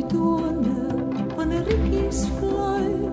tone van Rikkies fluit.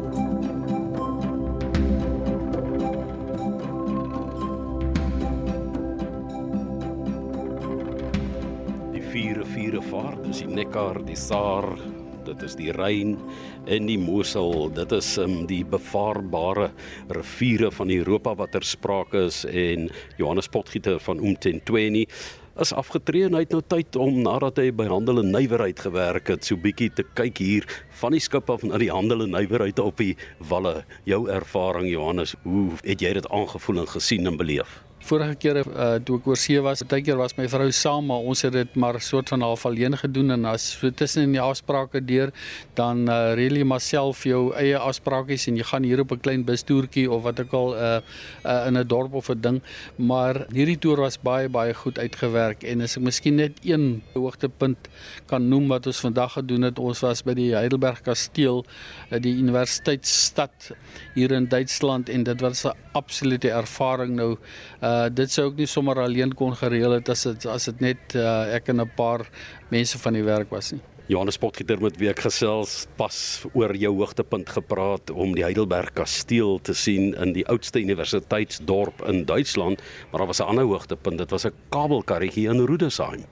Die vier riviere vaar, dis die Neckar, die Saar, dit is die Ryn en die Mosel. Dit is die bevaarbare riviere van Europa wat ter sprake is, en Johannes Potgieter van Umthethweni is afgetree en hy het nou tyd om, nadat hy by handel en nywerheid gewerk het, so bietjie te kyk hier van die skip af na die handel en nywerheid op die walle. Jou ervaring, Johannes, hoe het jy dit aangevoel en gesien en beleef? Vorige keer toe ek oor see was, baie keer was my vrou saam, maar ons het dit maar soort van half alleen gedoen, en as so tussen in die afsprake deur, dan reël jy maar self jou eie afsprakies, en jy gaan hier op 'n klein bustoertjie of wat ek al in 'n dorp of 'n ding, maar hierdie toer was baie goed uitgewerk, en as ek miskien net een hoogtepunt kan noem wat ons vandag gedoen het, ons was by die Heidelberg Kasteel, die universiteitsstad hier in Duitsland, en dit was 'n absolute ervaring. Nou, dit sou ook nie sommer alleen kon gereël het as dit net ek en 'n paar mense van die werk was nie. Johannes Potgieter, met wie ek gesels, pas oor jou hoogtepunt gepraat om die Heidelberg Kasteel te sien in die oudste universiteitsdorp in Duitsland, maar daar was 'n ander hoogtepunt, dit was 'n kabelkarretjie in Rudesheim.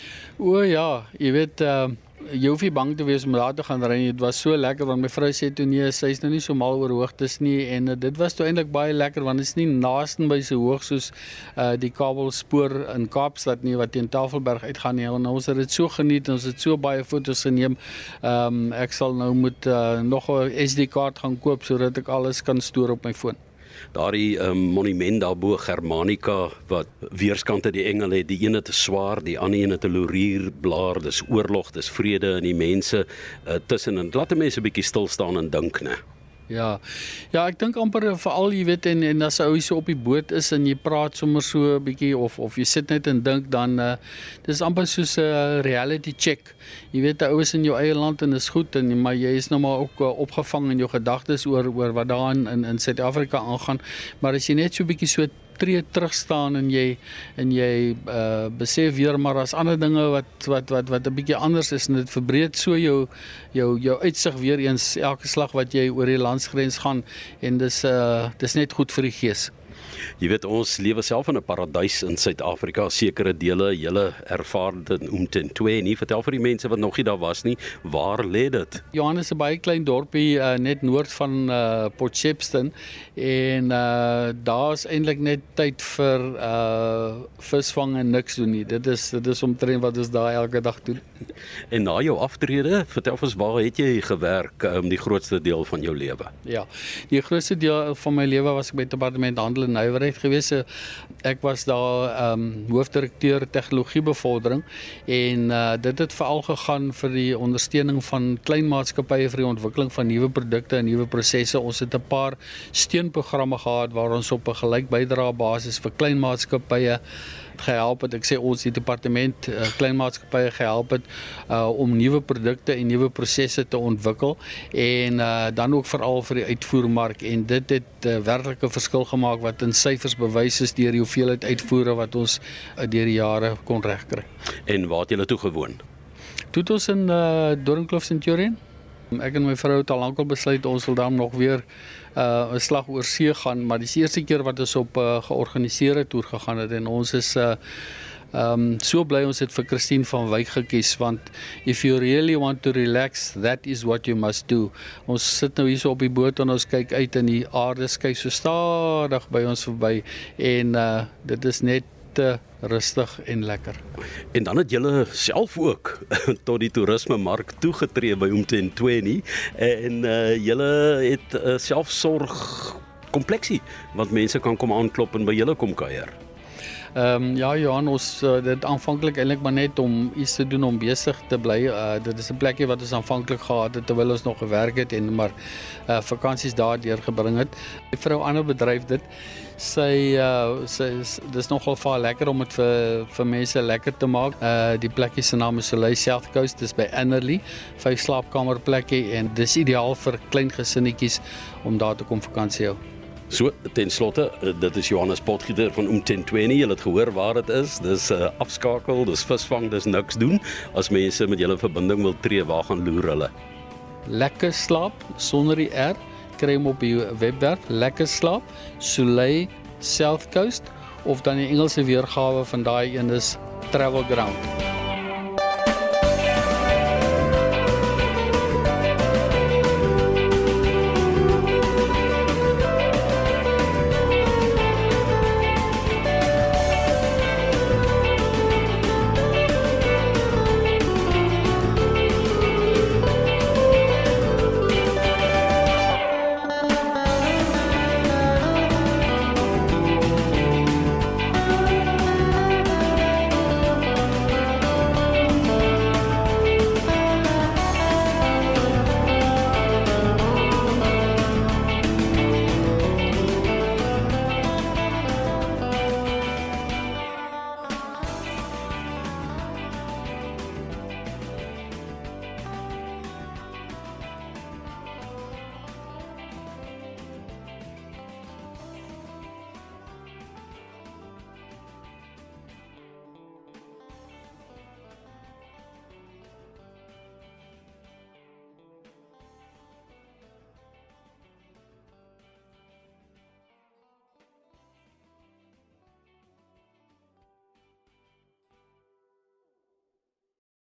O ja, jy weet, jy hoef nie bang te wees om daar te gaan ry nie. Dit was so lekker, want my vrou sê toe nee, sy is nou nie so mal oor hoogtes nie, en dit was toe eintlik baie lekker, want dit is nie naasten by so hoog soos die kabelspoor in Kaapstad nie, wat teen Tafelberg uitgaan nie, en ons het dit so geniet, ons het so baie foto's geneem. Ek sal nou moet nog 'n SD-kaart gaan koop, sodat ek alles kan stoor op my foon. Daardie monument daarbo, Germanica, wat weerskante die engel het, die ene te swaar, die ander ene te laurierblaar, dis oorlog, dis vrede, en die mense tussen, en laat die mense 'n bietjie stil staan en dink, né? Ja, ek dink amper veral, jy weet, en as 'n ou so op die boot is en jy praat sommer so 'n bietjie of jy sit net en dink, dan dis amper soos 'n reality check. Jy weet, 'n ou is in jou eie land en is goed, maar jy is nou maar ook opgevang in jou gedagtes oor wat daar in Suid-Afrika aangaan. Maar as jy net so 'n bietjie so tree terug staan en jy besef weer, maar as ander dinge wat 'n bietjie anders is, en dit verbreed so jou uitsig weer eens elke slag wat jy oor die landsgrens gaan, en dis net goed vir die gees. Jy weet, ons lewe self in 'n paradys in Suid-Afrika, sekere dele, julle ervaar dit in Umthethweni. Vertel vir die mense wat nog nie daar was nie, waar lê dit? Johannes is 'n baie klein dorpie net noord van Port Shepstone, en daar is eintlik net tyd vir visvang en niks doen nie. Dit is omtrent wat ons daar elke dag doen. En na jou aftrede, vertel ons, waar het jy gewerk die grootste deel van jou lewe? Ja, die grootste deel van my lewe was ek by Departement Handel en Nywerheid gewees. Ek was daar hoofdirekteur tegnologiebevordering, en dit het veral gegaan vir die ondersteuning van kleinmaatskappye vir die ontwikkeling van nuwe produkte en nuwe prosesse. Ons het 'n paar steunprogramme gehad waar ons op 'n gelykbydra basis vir kleinmaatskappye gehelp het. Ek sê ons, die departement kleinmaatskappye gehelp het om nuwe produkte en nuwe prosesse te ontwikkel, en dan ook veral vir die uitvoermark, en dit het werklik 'n verskil gemaak wat in syfers bewys is deur die hoeveelheid uitvoere wat ons deur die jare kon regkry. En waar het julle toe gewoon? Toe het ons in Doringkloof Centurion. Ek en my vrou het al lankal besluit ons wil dan nog weer 'n slag oor see gaan, maar dis die eerste keer wat ons op georganiseerde toer gegaan het, en ons is so bly ons het vir Christine van Wyk gekies, want if you really want to relax, that is what you must do. Ons sit nou hier so op die boot en ons kyk uit, en die aarde skyf so stadig by ons verby, en dit is net rustig en lekker. En dan het julle self ook tot die toerismemark toegetree by Umthethweni, en julle het selfsorg kompleksie, want mense kan kom aanklop en by julle kom kuier. Ja, Johan, ons dit aanvanklik eintlik maar net om iets te doen om besig te bly. Dit is 'n plekkie wat ons aanvanklik gehad het terwyl ons nog gewerk het, en maar vakansies daar deurgebring het. My vrou ander bedryf dit. Dis nogal vaar lekker om dit vir mense lekker te maak. Die plekkie se naam is Soleil South Coast, dis by Annerley, 5 slaapkamer plekkie, en dis ideaal vir klein gesinnetjies om daar te kom vakansie hou. So, ten slotte, dit is Johannes Potgieter van Umthethweni. Julle het gehoor waar dit is. Dis afskakel, dis visvang, dis niks doen. As mense met julle verbinding wil tree, waar gaan loer hulle? Lekker slaap sonder die R, kry hom op die webwerf Lekker Slaap, Soleil South Coast, of dan die Engelse weergawe van daai een is Travel Ground.